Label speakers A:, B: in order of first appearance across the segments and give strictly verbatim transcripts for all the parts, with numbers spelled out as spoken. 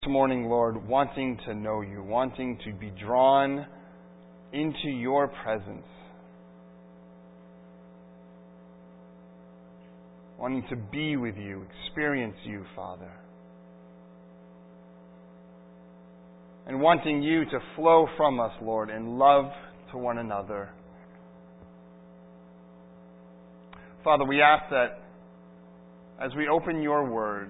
A: morning, Lord, wanting to know you, wanting to be drawn into your presence, wanting to be with you, experience you, Father, and wanting you to flow from us, Lord, in love to one another. Father, we ask that as we open your word,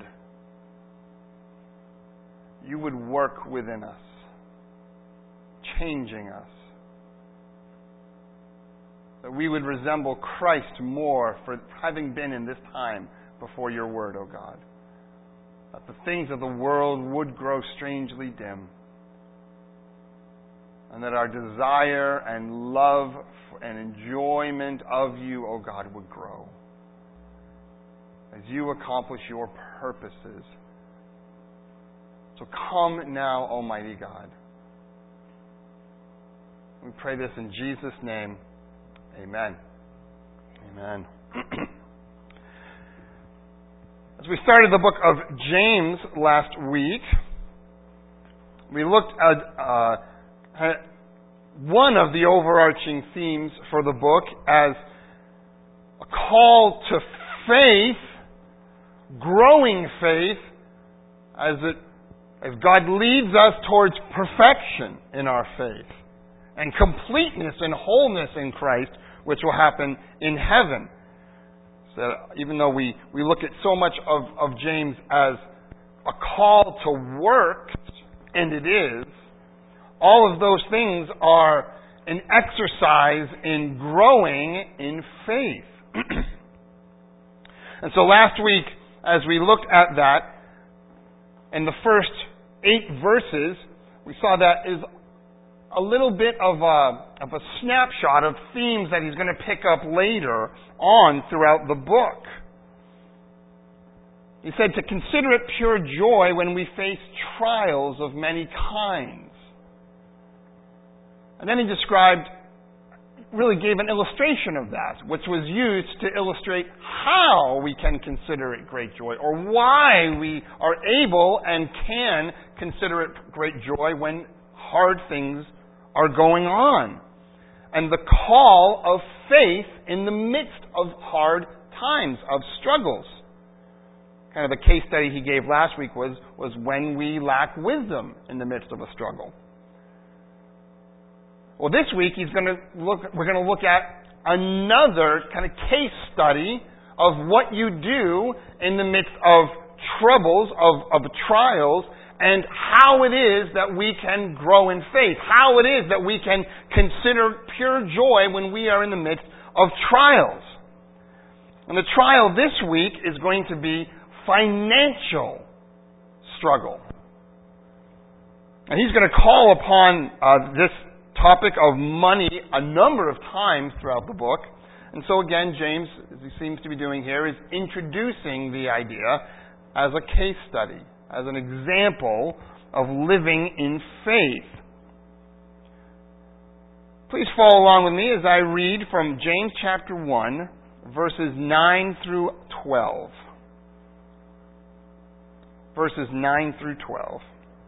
A: you would work within us, changing us, that we would resemble Christ more for having been in this time before your word, O God, that the things of the world would grow strangely dim, and that our desire and love and enjoyment of you, O God, would grow as you accomplish your purposes. So come now, Almighty God. We pray this in Jesus' name. Amen. Amen. As we started the book of James last week, we looked at uh, one of the overarching themes for the book as a call to faith, growing faith, as it as God leads us towards perfection in our faith and completeness and wholeness in Christ, which will happen in heaven. So even though we, we look at so much of, of James as a call to work, and it is, all of those things are an exercise in growing in faith. And so last week, as we looked at that, in the first eight verses, we saw that is a little bit of a, of a snapshot of themes that he's going to pick up later on throughout the book. He said to consider it pure joy when we face trials of many kinds. And then he described, really gave an illustration of that, which was used to illustrate how we can consider it great joy, or why we are able and can consider it great joy when hard things are going on. And the call of faith in the midst of hard times, of struggles. Kind of the case study he gave last week was, was when we lack wisdom in the midst of a struggle. Well, this week he's going to look. We're going to look at another kind of case study of what you do in the midst of troubles, of, of trials, and how it is that we can grow in faith. How it is that we can consider pure joy when we are in the midst of trials. And the trial this week is going to be financial struggle. And he's going to call upon uh, this topic of money a number of times throughout the book. And so again, James, as he seems to be doing here, is introducing the idea as a case study, as an example of living in faith. Please follow along with me as I read from James chapter one, verses nine through twelve. Verses nine through twelve.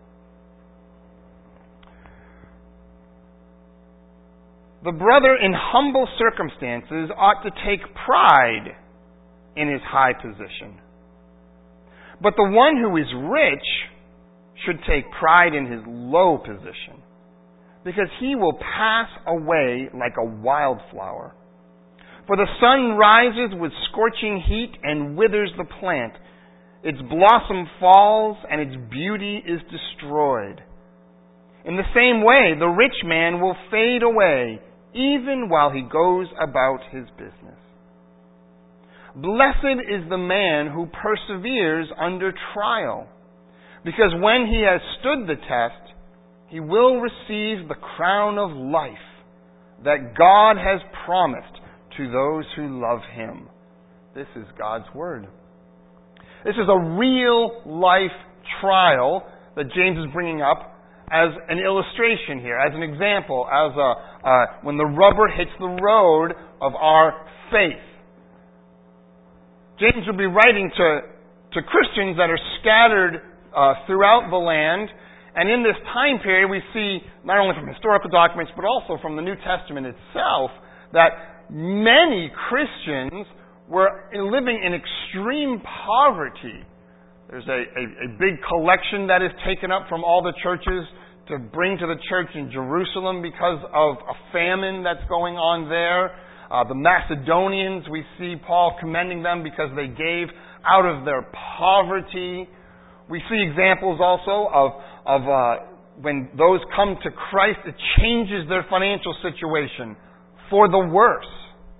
A: The brother in humble circumstances ought to take pride in his high position. But the one who is rich should take pride in his low position, because he will pass away like a wildflower. For the sun rises with scorching heat and withers the plant. Its blossom falls and its beauty is destroyed. In the same way, the rich man will fade away, even while he goes about his business. Blessed is the man who perseveres under trial, because when he has stood the test, he will receive the crown of life that God has promised to those who love him. This is God's word. This is a real life trial that James is bringing up as an illustration here, as an example, as a uh, when the rubber hits the road of our faith. James will be writing to, to Christians that are scattered uh, throughout the land. And in this time period, we see, not only from historical documents, but also from the New Testament itself, that many Christians were living in extreme poverty. There's a, a, a big collection that is taken up from all the churches to bring to the church in Jerusalem because of a famine that's going on there. Uh, the Macedonians, we see Paul commending them because they gave out of their poverty. We see examples also of, of uh, when those come to Christ, it changes their financial situation for the worse.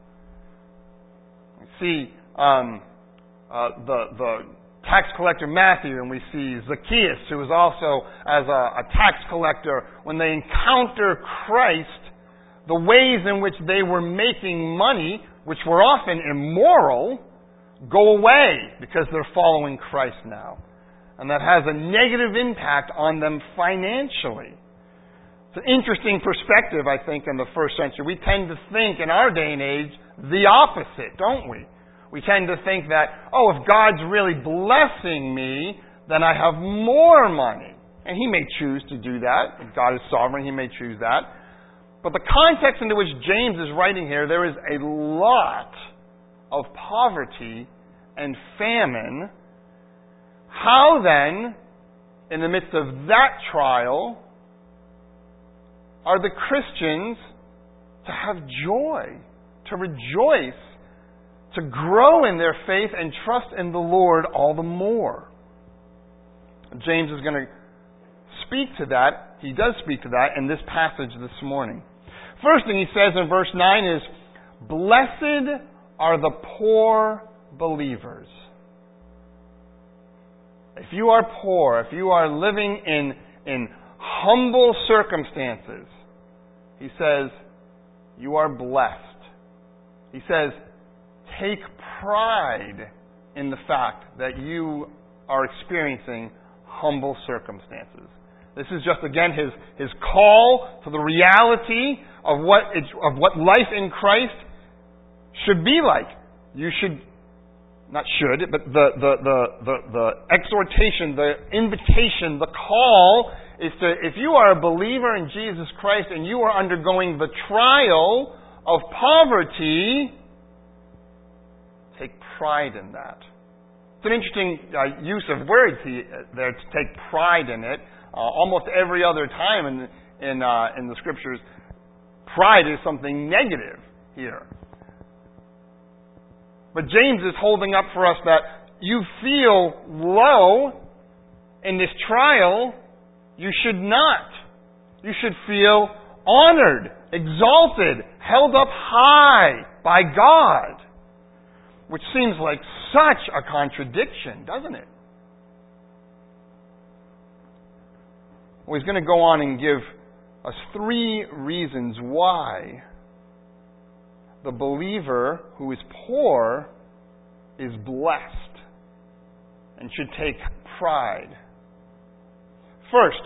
A: We see um, uh, the the tax collector Matthew, and we see Zacchaeus, who is also as a, a tax collector. When they encounter Christ, the ways in which they were making money, which were often immoral, go away because they're following Christ now. And that has a negative impact on them financially. It's an interesting perspective, I think, in the first century. We tend to think in our day and age the opposite, don't we? We tend to think that, oh, if God's really blessing me, then I have more money. And He may choose to do that. If God is sovereign, He may choose that. But the context into which James is writing here, there is a lot of poverty and famine. How then, in the midst of that trial, are the Christians to have joy, to rejoice, to grow in their faith and trust in the Lord all the more? James is going to speak to that. He does speak to that in this passage this morning. First thing he says in verse nine is, "Blessed are the poor believers." If you are poor, if you are living in, in humble circumstances, he says, you are blessed. He says, take pride in the fact that you are experiencing humble circumstances. This is just, again, his, his call to the reality of what, it, of what life in Christ should be like. You should, not should, but the, the, the, the, the exhortation, the invitation, the call is to, if you are a believer in Jesus Christ and you are undergoing the trial of poverty, take pride in that. It's an interesting uh, use of words he, uh, there, to take pride in it. Uh, almost every other time in in, uh, in the Scriptures, pride is something negative here. But James is holding up for us that you feel low in this trial, you should not. You should feel honored, exalted, held up high by God. Which seems like such a contradiction, doesn't it? Well, he's going to go on and give us three reasons why the believer who is poor is blessed and should take pride. First,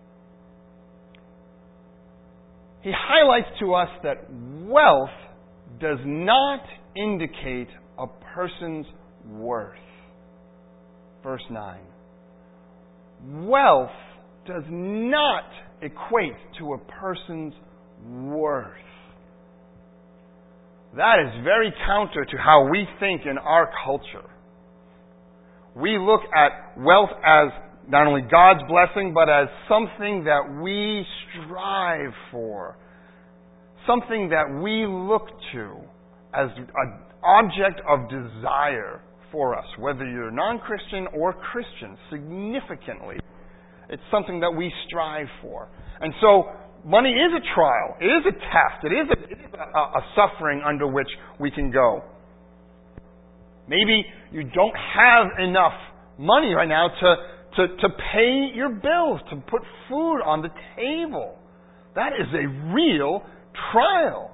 A: he highlights to us that wealth does not indicate a person's worth. Verse nine. Wealth does not equate to a person's worth. That is very counter to how we think in our culture. We look at wealth as not only God's blessing, but as something that we strive for. Something that we look to as an object of desire for us, whether you're non-Christian or Christian, significantly. It's something that we strive for. And so, money is a trial. It is a test. It is a, it is a, a suffering under which we can go. Maybe you don't have enough money right now to, to, to pay your bills, to put food on the table. That is a real trial.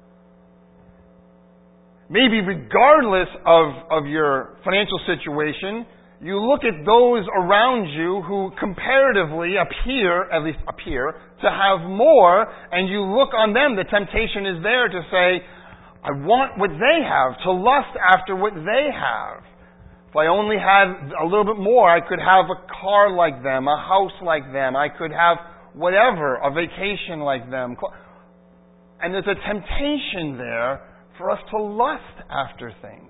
A: Maybe regardless of, of your financial situation, you look at those around you who comparatively appear, at least appear, to have more, and you look on them. The temptation is there to say, I want what they have, to lust after what they have. If I only had a little bit more, I could have a car like them, a house like them. I could have whatever, a vacation like them. And there's a temptation there for us to lust after things.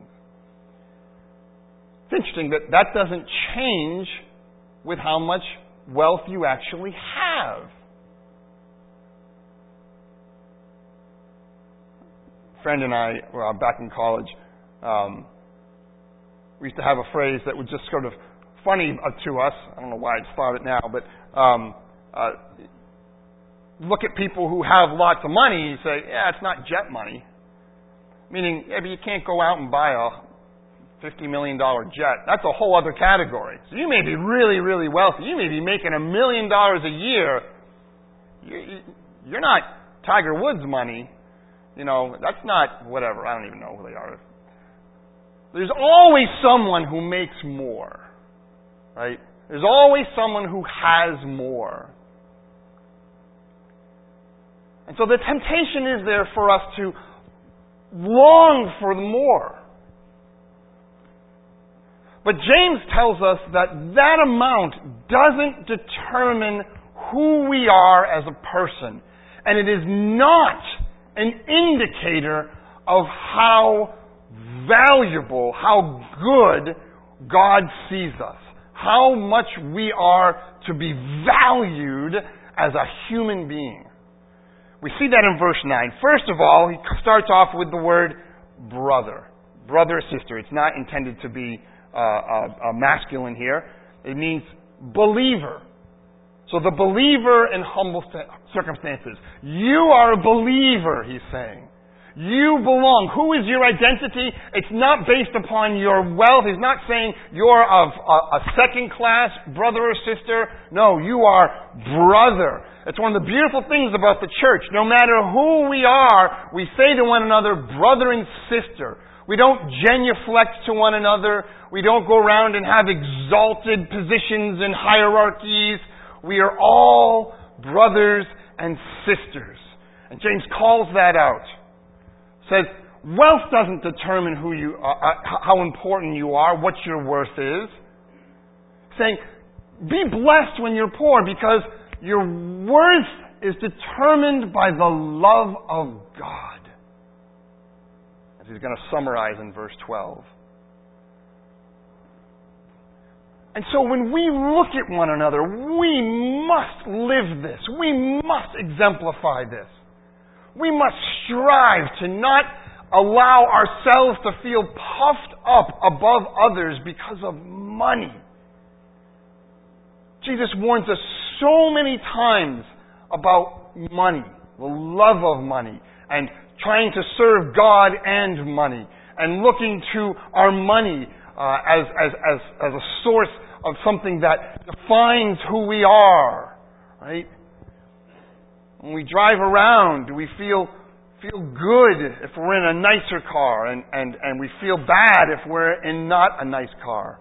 A: It's interesting that that doesn't change with how much wealth you actually have. A friend and I, well, back in college, um, we used to have a phrase that was just sort of funny to us. I don't know why I started now, but um, uh, look at people who have lots of money. You say, yeah, it's not jet money. Meaning, yeah, but you can't go out and buy a fifty million dollars jet. That's a whole other category. So you may be really, really wealthy. You may be making a million dollars a year. You're not Tiger Woods money. You know, that's not whatever. I don't even know who they are. There's always someone who makes more, right? There's always someone who has more. And so the temptation is there for us to long for more. But James tells us that that amount doesn't determine who we are as a person. And it is not an indicator of how valuable, how good God sees us. How much we are to be valued as a human being. We see that in verse nine. First of all, he starts off with the word brother. Brother or sister. It's not intended to be uh, uh, uh, masculine here. It means believer. So the believer in humble circumstances. You are a believer, he's saying. You belong. Who is your identity? It's not based upon your wealth. He's not saying you're of a, a second class brother or sister. No, you are brother. It's one of the beautiful things about the church. No matter who we are, we say to one another, brother and sister. We don't genuflect to one another. We don't go around and have exalted positions and hierarchies. We are all brothers and sisters. And James calls that out. Says, wealth doesn't determine who you are, uh, how important you are, what your worth is. Saying, be blessed when you're poor because your worth is determined by the love of God. As he's going to summarize in verse twelve. And so when we look at one another, we must live this. We must exemplify this. We must strive to not allow ourselves to feel puffed up above others because of money. Jesus warns us so many times about money, the love of money, and trying to serve God and money, and looking to our money uh, as, as, as, as a source of something that defines who we are, right? When we drive around, do we feel feel good if we're in a nicer car, and, and, and we feel bad if we're in not a nice car?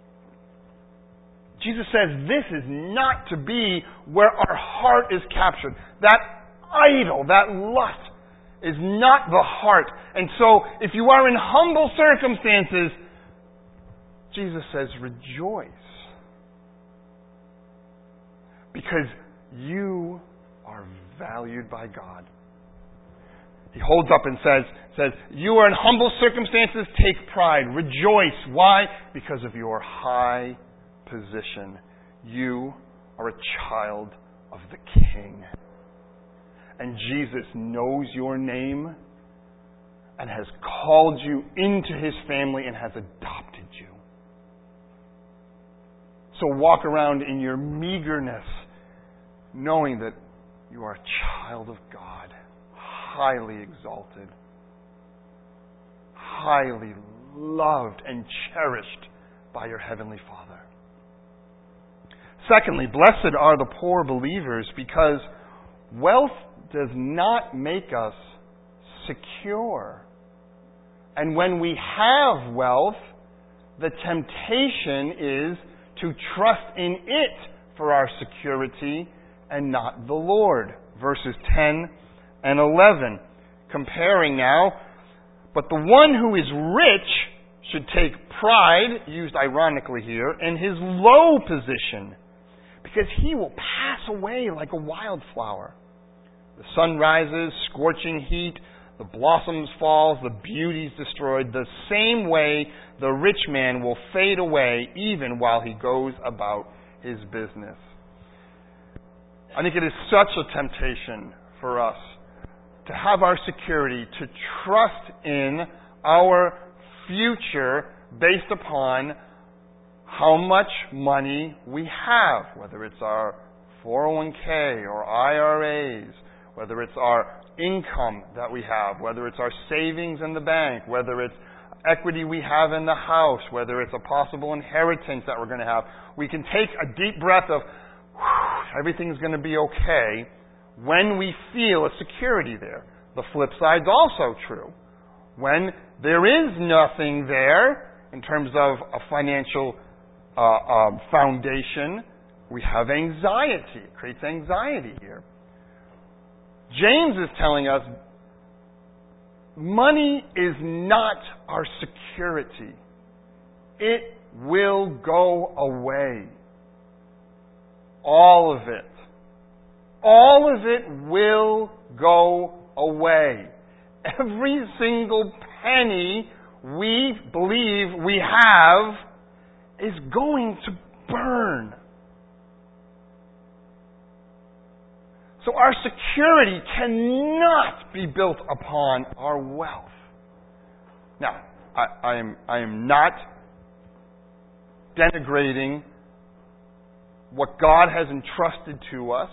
A: Jesus says this is not to be where our heart is captured. That idol, that lust, is not the heart. And so, if you are in humble circumstances, Jesus says rejoice. Because you are valued by God. He holds up and says, says, you are in humble circumstances, take pride, rejoice. Why? Because of your high position. You are a child of the King. And Jesus knows your name and has called you into His family and has adopted you. So walk around in your meagerness, knowing that you are a child of God, highly exalted, highly loved and cherished by your Heavenly Father. Secondly, blessed are the poor believers, because wealth does not make us secure. And when we have wealth, the temptation is to trust in it for our security and not the Lord. Verses ten and eleven. Comparing now, but the one who is rich should take pride, used ironically here, in his low position, because he will pass away like a wildflower. The sun rises, scorching heat, the blossoms fall, the beauty is destroyed. The same way the rich man will fade away even while he goes about his business. I think it is such a temptation for us to have our security, to trust in our future based upon how much money we have, whether it's our four oh one k or I R As, whether it's our income that we have, whether it's our savings in the bank, whether it's equity we have in the house, whether it's a possible inheritance that we're going to have. We can take a deep breath of, everything's going to be okay when we feel a security there. The flip side's also true. When there is nothing there in terms of a financial uh, uh, foundation, we have anxiety. It creates anxiety here. James is telling us money is not our security. It will go away. All of it. All of it will go away. Every single penny we believe we have is going to burn. So our security cannot be built upon our wealth. Now, I, I am I am not denigrating what God has entrusted to us.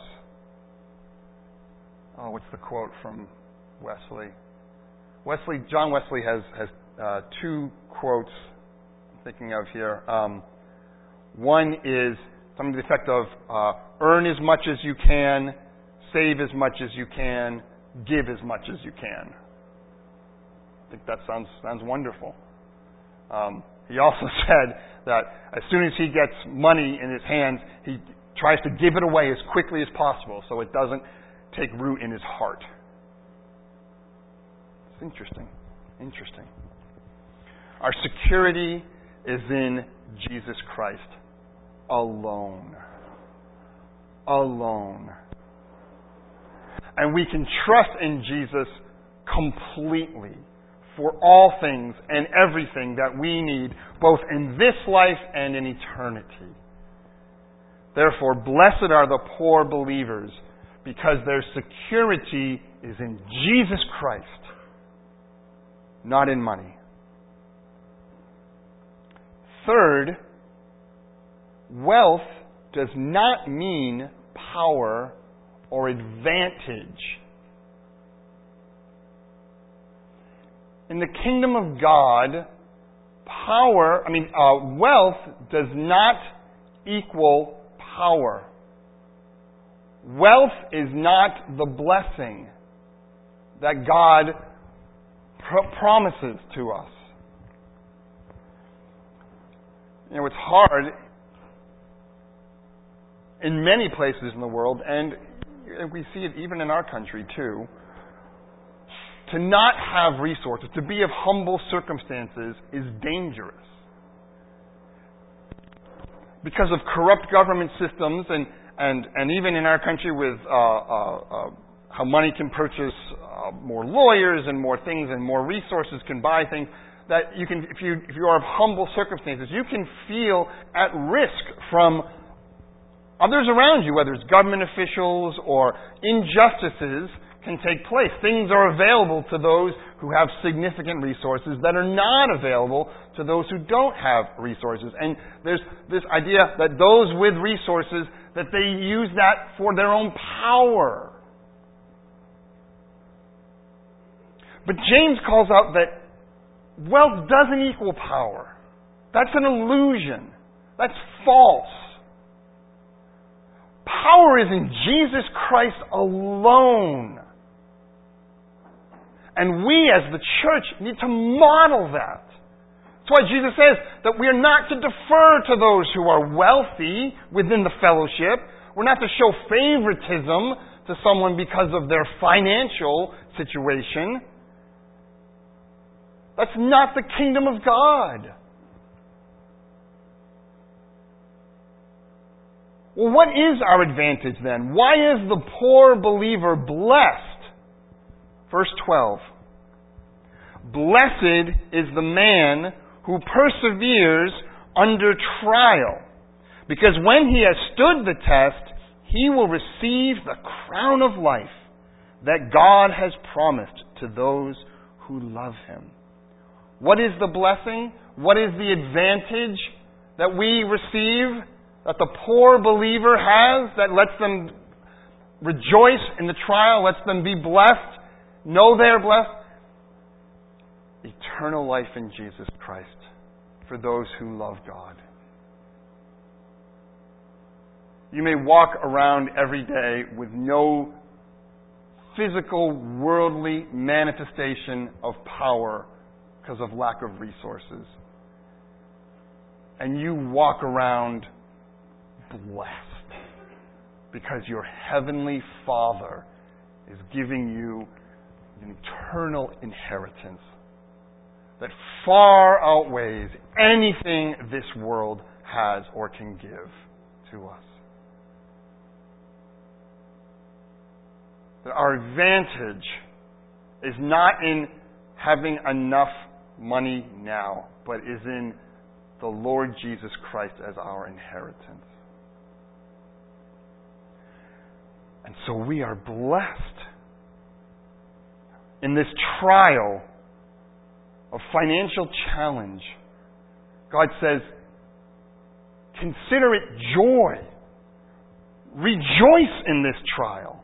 A: Oh, what's the quote from Wesley? Wesley, John Wesley has has uh, two quotes I'm thinking of here. Um, one is something to the effect of uh, "Earn as much as you can, save as much as you can, give as much as you can." I think that sounds sounds wonderful. Um, he also said that as soon as he gets money in his hands, he tries to give it away as quickly as possible so it doesn't take root in his heart. It's interesting. Interesting. Our security is in Jesus Christ alone. Alone. And we can trust in Jesus completely for all things and everything that we need, both in this life and in eternity. Therefore, blessed are the poor believers, because their security is in Jesus Christ, not in money. Third, wealth does not mean power or advantage. In the kingdom of God, power, I mean, uh, wealth does not equal power. Wealth is not the blessing that God pr- promises to us. You know, it's hard in many places in the world, and we see it even in our country too, to not have resources, to be of humble circumstances is dangerous. Because of corrupt government systems and, and, and even in our country with uh, uh, uh, how money can purchase uh, more lawyers and more things and more resources can buy things, that you can, if you, if you are of humble circumstances, you can feel at risk from others around you, whether it's government officials or injustices can take place. Things are available to those who have significant resources that are not available to those who don't have resources. And there's this idea that those with resources, that they use that for their own power. But James calls out that wealth doesn't equal power. That's an illusion. That's false. Power is in Jesus Christ alone. And we as the church need to model that. That's why Jesus says that we are not to defer to those who are wealthy within the fellowship. We're not to show favoritism to someone because of their financial situation. That's not the kingdom of God. Well, what is our advantage then? Why is the poor believer blessed? Verse twelve. Blessed is the man who perseveres under trial, because when he has stood the test, he will receive the crown of life that God has promised to those who love Him. What is the blessing? What is the advantage that we receive, that the poor believer has, that lets them rejoice in the trial, lets them be blessed, know they're blessed? Eternal life in Jesus Christ for those who love God. You may walk around every day with no physical, worldly manifestation of power because of lack of resources. And you walk around blessed because your heavenly Father is giving you an eternal inheritance that far outweighs anything this world has or can give to us. That our advantage is not in having enough money now, but is in the Lord Jesus Christ as our inheritance. And so we are blessed in this trial of financial challenge. God says, consider it joy. Rejoice in this trial.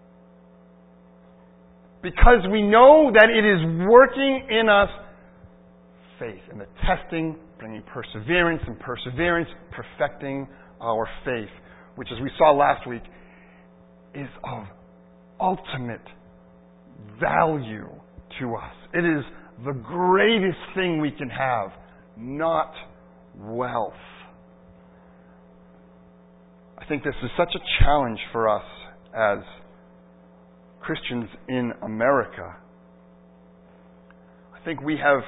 A: Because we know that it is working in us faith. And the testing, bringing perseverance, and perseverance, perfecting our faith. Which, as we saw last week, is of ultimate value to us. It is the greatest thing we can have, not wealth. I think this is such a challenge for us as Christians in America. I think we have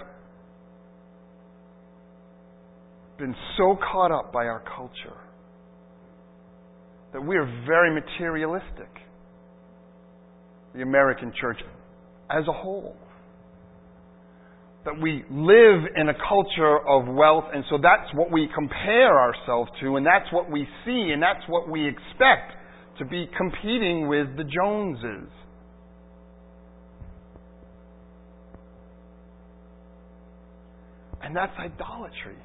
A: been so caught up by our culture that we are very materialistic. The American church as a whole. That we live in a culture of wealth, and so that's what we compare ourselves to, and that's what we see, and that's what we expect to be competing with the Joneses. And that's idolatry.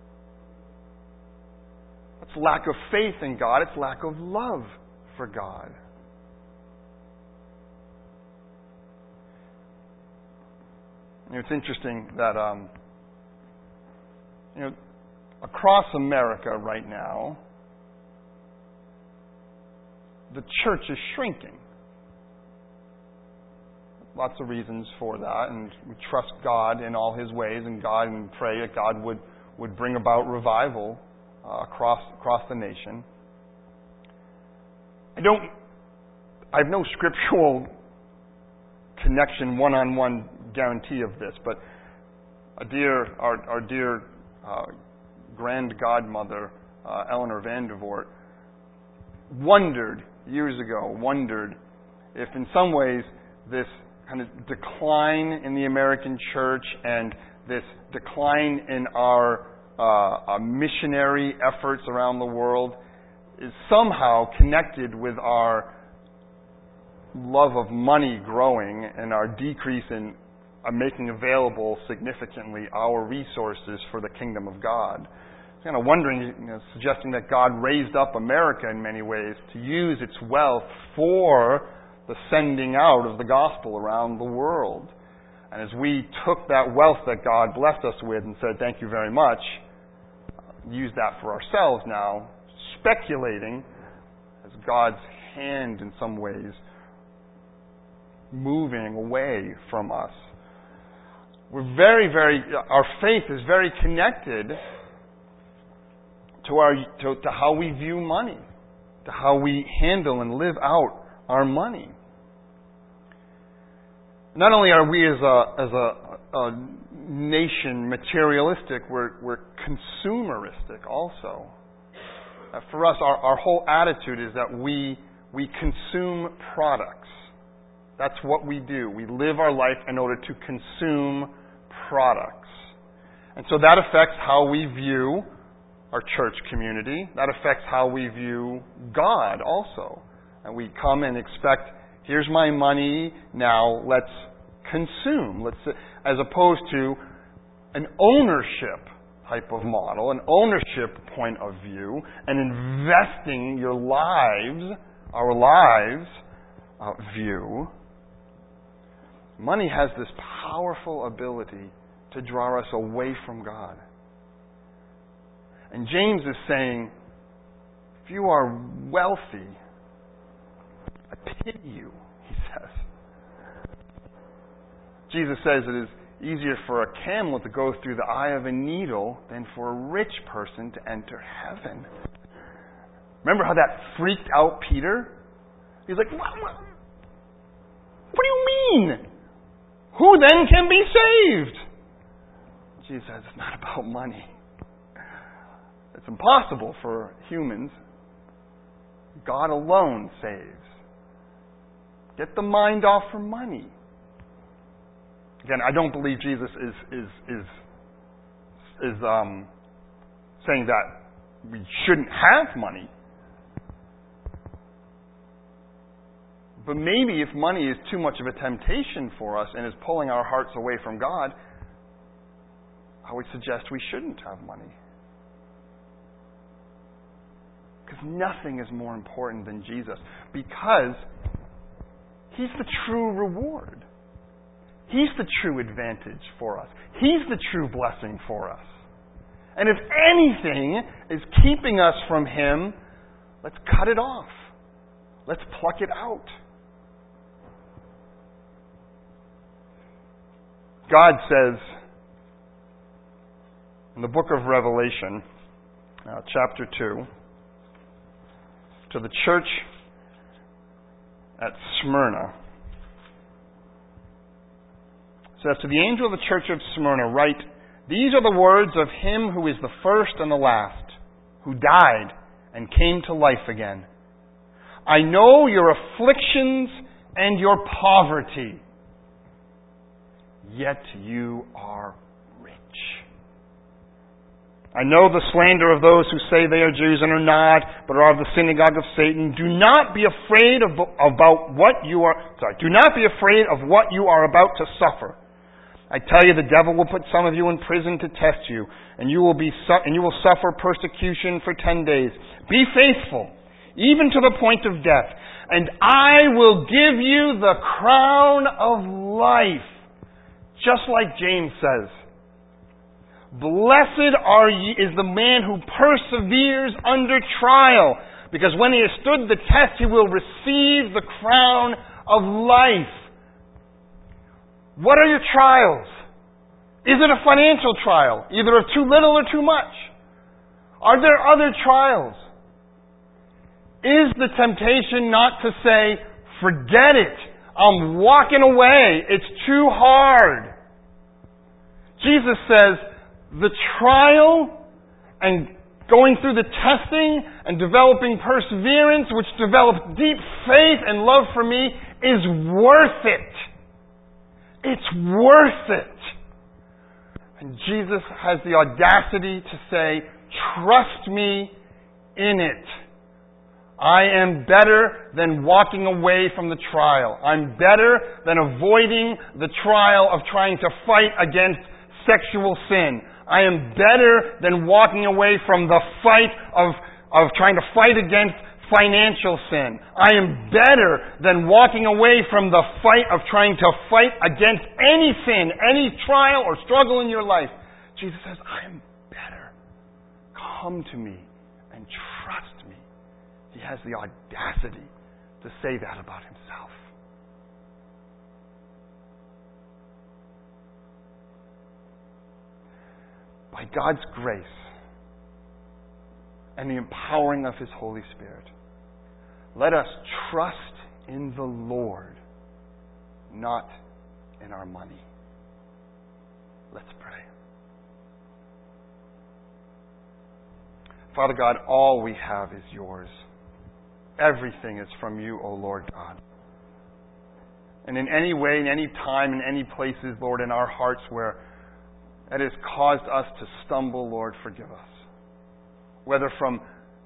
A: It's lack of faith in God. It's lack of love for God. You know, it's interesting that um, you know, across America right now, the church is shrinking. Lots of reasons for that, and we trust God in all His ways, and God and pray that God would, would bring about revival uh, across across the nation. I don't. I have no scriptural connection, one-on-one guarantee of this, but a dear, our, our dear uh, grand godmother, uh, Eleanor Vandervoort, wondered years ago, wondered if in some ways this kind of decline in the American church and this decline in our, uh, our missionary efforts around the world is somehow connected with our love of money growing and our decrease in uh, making available significantly our resources for the kingdom of God. Kind of wondering, you know, suggesting that God raised up America in many ways to use its wealth for the sending out of the gospel around the world. And as we took that wealth that God blessed us with and said, thank you very much, use that for ourselves now, speculating as God's hand in some ways moving away from us. We're very, very, our faith is very connected to our to, to how we view money, to how we handle and live out our money. Not only are we as a as a, a nation materialistic, we're we're consumeristic also. Uh, for us, our, our whole attitude is that we we consume products. That's what we do. We live our life in order to consume products. And so that affects how we view our church community. That affects how we view God also. And we come and expect, here's my money, now let's consume. Let's, as opposed to an ownership type of model, an ownership point of view, and investing your lives, our lives, uh, view. Money has this powerful ability to draw us away from God. And James is saying, if you are wealthy, I pity you, he says. Jesus says it is easier for a camel to go through the eye of a needle than for a rich person to enter heaven. Remember how that freaked out Peter? He's like, what, what, what do you mean? Who then can be saved? Jesus says, it's not about money. It's impossible for humans. God alone saves. Get the mind off from money. Again, I don't believe Jesus is is is is um, saying that we shouldn't have money. But maybe if money is too much of a temptation for us and is pulling our hearts away from God, I would suggest we shouldn't have money. Because nothing is more important than Jesus. Because He's the true reward. He's the true advantage for us. He's the true blessing for us. And if anything is keeping us from Him, let's cut it off. Let's pluck it out. God says in the book of Revelation, uh, chapter two, to the church at Smyrna, says, to the angel of the church of Smyrna, write, these are the words of Him who is the first and the last, who died and came to life again. I know your afflictions and your poverty, yet you are rich. I know the slander of those who say they are Jews and are not, but are of the synagogue of Satan. Do not be afraid of, about what you are, sorry, do not be afraid of what you are about to suffer. I tell you, the devil will put some of you in prison to test you, and you will be su- and you will suffer persecution for ten days. Be faithful, even to the point of death, and I will give you the crown of life. Just like James says, blessed are ye is the man who perseveres under trial, because when he has stood the test, he will receive the crown of life. What are your trials? Is it a financial trial, either of too little or too much? Are there other trials? Is the temptation not to say, forget it, I'm walking away, it's too hard? Jesus says, the trial and going through the testing and developing perseverance, which develops deep faith and love for me, is worth it. It's worth it. And Jesus has the audacity to say, trust me in it. I am better than walking away from the trial. I'm better than avoiding the trial of trying to fight against sexual sin. I am better than walking away from the fight of, of trying to fight against financial sin. I am better than walking away from the fight of trying to fight against any sin, any trial or struggle in your life. Jesus says, I am better. Come to me and trust me. He has the audacity to say that about Himself. By God's grace and the empowering of His Holy Spirit, let us trust in the Lord, not in our money. Let's pray. Father God, all we have is yours. Everything is from you, O Lord God. And in any way, in any time, in any places, Lord, in our hearts where it has caused us to stumble, Lord, forgive us. Whether from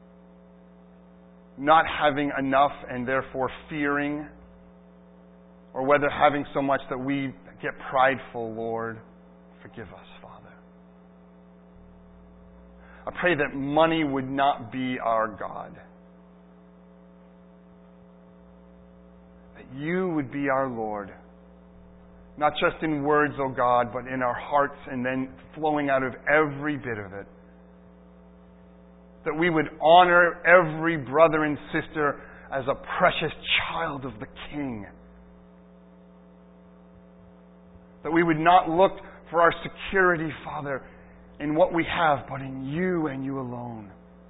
A: not having enough and therefore fearing, or whether having so much that we get prideful, Lord, forgive us, Father. I pray that money would not be our God. That you would be our Lord. Not just in words, O God, but in our hearts and then flowing out of every bit of it. That we would honor every brother and sister as a precious child of the King. That we would not look for our security, Father, in what we have, but in you and you alone.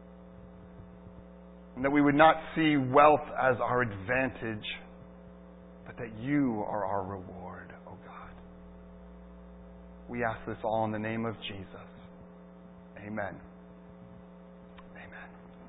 A: And that we would not see wealth as our advantage, but that you are our reward, O God. We ask this all in the name of Jesus. Amen.